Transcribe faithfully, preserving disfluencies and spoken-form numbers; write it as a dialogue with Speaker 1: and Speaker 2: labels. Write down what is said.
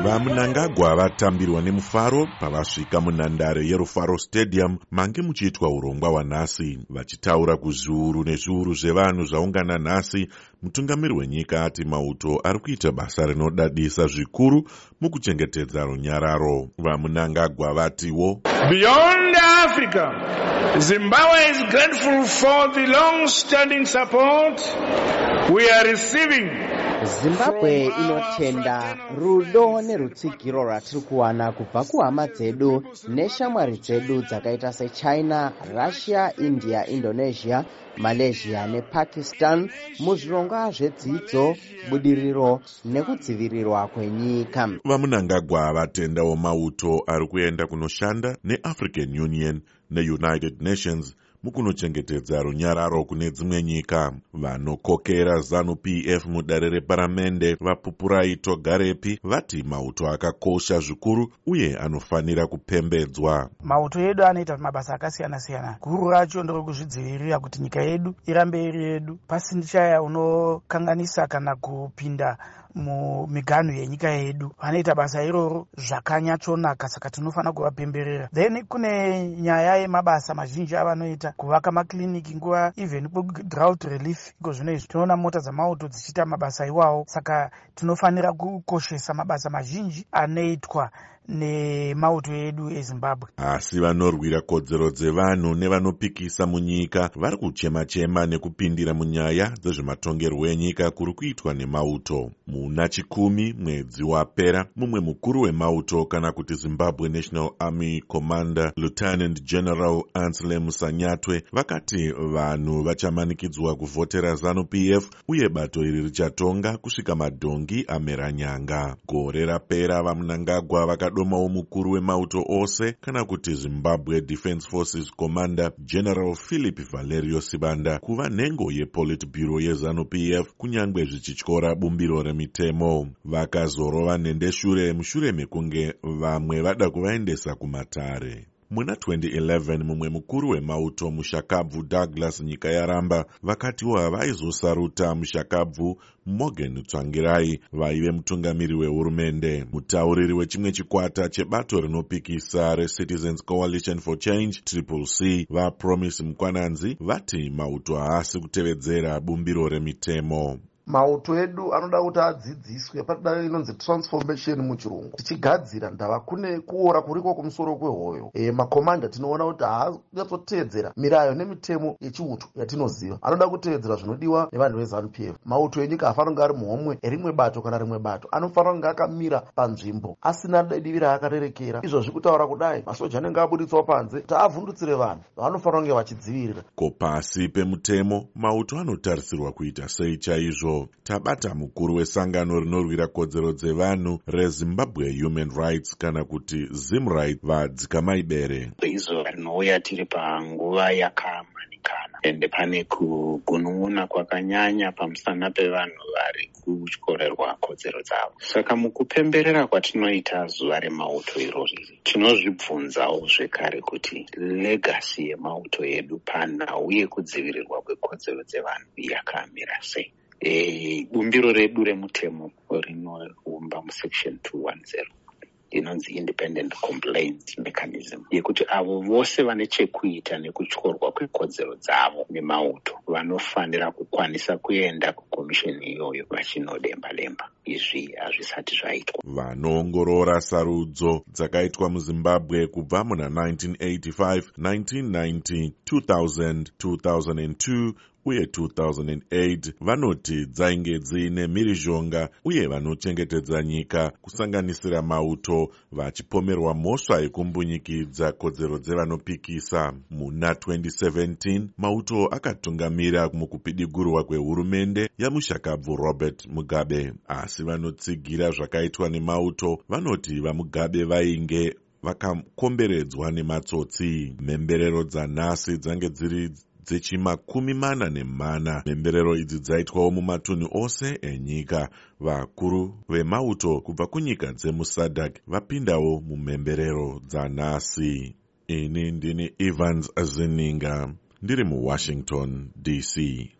Speaker 1: vaMnangagwa vatambirwa nemufaro pavasvika munhandare yeRufaro Stadium mange muchiitwa urongwa hwanhasi. Vachitaura kuzviuru nezviuru zvevanhu zvaungana nhasi, mutungamiri wenyika ati mauto ari kuita basa rinodadisa zvikuru mukuchengetedza runyararo. VaMnangagwa vatiwo,
Speaker 2: Beyond Africa, Zimbabwe is grateful for the long-standing support we are receiving.
Speaker 3: Zimbabwe inotenda rudo nerutsigiro rwatiri kuwana kubva kuhama dzedu neshamwari dzedu dzakaita seChina, Russia, India, Indonesia, Malaysia nePakistan muzvirongwa zvedzidzo, budiriro nekudzivirirwa kwenyika.
Speaker 1: VaMnangagwa vatendawo mauto ari kuenda kunoshanda neAfrican Union neUnited Nations mukunochengetedza runyararo kune dzimwe nyika. Vanokokera ZANU-P F mudare reparamende vaPupurai Togarepi vati mauto akakosha zvikuru uye anofanira kupembedzwa.
Speaker 4: Mauto edu anoita mabasa akasiyana siyana. Guru racho nderokuzvidzivirira kuti nyika yedu irambe iri yedu pasina chaya unokanganisa kana kupinda mumiganhu yenyika yedu. Vanoita basa iroro zvakanyatsonaka, saka tinofanira kuvapemberera. Then kune nyaya yemabasa mazhinji avanoita, kuvaka makliniki nguva even drought relief. Iko zvino izvi tinoona mota dzamauto dzichiita mabasa iwawo, saka tinofanira kukoshesa mabasa mazhinji anoitwa nemauto edu eZimbabwe.
Speaker 1: Asi vanorwira kodzero dzevanhu nevanopikisa munyika vari kuchema-chema nekupindira munyaya dzezvematongerwo enyika kuri kuitwa nemauto. Muna chikumi mwedzi wapera, mumwe mukuru wemauto kana kuti Zimbabwe National Army Commander Lieutenant General Anselm Musanyatwe vakati vanhu vachamanikidzwa kuvhotera ZANU-P F uye bato iri richatonga kusvika madhongi amera nyanga. Gore rapera vaMnangagwa vaka domawo mukuru wemauto ose kana kuti Zimbabwe Defence Forces Commander General Philip Valerio Sibanda kuva nhengo yePolitburo yeZANU-P F kunyangwe zvichityora bumbiro remitemo. Vakazorova nhendeshure mushure mekunge vamwe vada kuvaendesa kumatare. Muna twenty eleven mumwe mukuru wemauto Mushakabvu Douglas nyika yaramba vakatiwo havaizosaruta Mushakabvu Morgan Tsvangirai vaive mutungamiri wehurumende. Mutauriri wechimwe chikwata chebato rinopikisa reCitizens Coalition for Change Triple C vaPromise Mukwananzi vati mauto haasi kutevedzera bumbiro remitemo.
Speaker 5: Mauto edu anoda kuti adzidziswe padare inonzi transformation muchirungu, tichigadzira ndava kune kuora kuriko kumusoro kwehoyo. E, makomanda tinoona kuti haazotevedzera mirayo nemitemo yechiuto yatinoziva, anoda kutevedzera zvinodiwa nevanhu veZANU-P F. Mauto enyika hafanira kunge ari muhomwe erimwe bato kana rimwe bato, anofanira kunge akamira panzvimbo asina divi raakarerekera. Izvo zvikutaura kudai masoja anenge abuditswa panze kuti avhundutsire vanhu vanofanira kunge vachidzivirira.
Speaker 1: Ko pasi pemutemo mauto anotarisirwa kuita sei chaizvo? Tabata mukuru wesangano rinorwira kodzero dzevanhu reZimbabwe Human Rights kana kuti ZimRight vaDzikamaibere.
Speaker 6: Izo rinouya tiri panguva yakamanikana ende pane kugunun'una kwakanyanya pamusana pevanhu vari kutyorerwa kodzero dzavo. Saka mukupemberera kwatinoita zuva remauto irori tinozvibvunzawo zvekare kuti legasi yemauto yedu pana uye kudzivirirwa kwekodzero dzevanhu yakamira sei. E, bumbiro redu remutemo rinoumba musection two ten inonzi independent complaint mechanism yekuti avo vose vane chekuita nekutyorwa kwekodzero dzavo nemauto vanofanira kukwanisa kuenda kukomisheni iyoyo vachinodemba-lemba. Izvi hazvisati zvaitwa.
Speaker 1: Vanoongorora sarudzo dzakaitwa muZimbabwe kubva muna nineteen eighty-five, nineteen ninety, two thousand, two thousand two uye two thousand eight vanoti dzainge dziine mhirizhonga uye vanochengetedza nyika kusanganisira mauto vachipomerwa mhosva yekumbunyikidza kodzero dzevanopikisa. Muna twenty seventeen mauto akatungamira mukupidigurwa kwehurumende yaMushakabvu Robert Mugabe, asi vanotsigira zvakaitwa nemauto vanoti vaMugabe vainge vakakomberedzwa nematsotsi. Mhemberero dzanhasi dzange dziri dzechimakumi mana nemana. Mhemberero idzi dzaitwawo mumatunhu ose enyika. Vakuru vemauto kubva kunyika dzemuSADC vapindawo mumhemberero dzanhasi. Ini ndini Evans Azininga ndiri muWashington D C.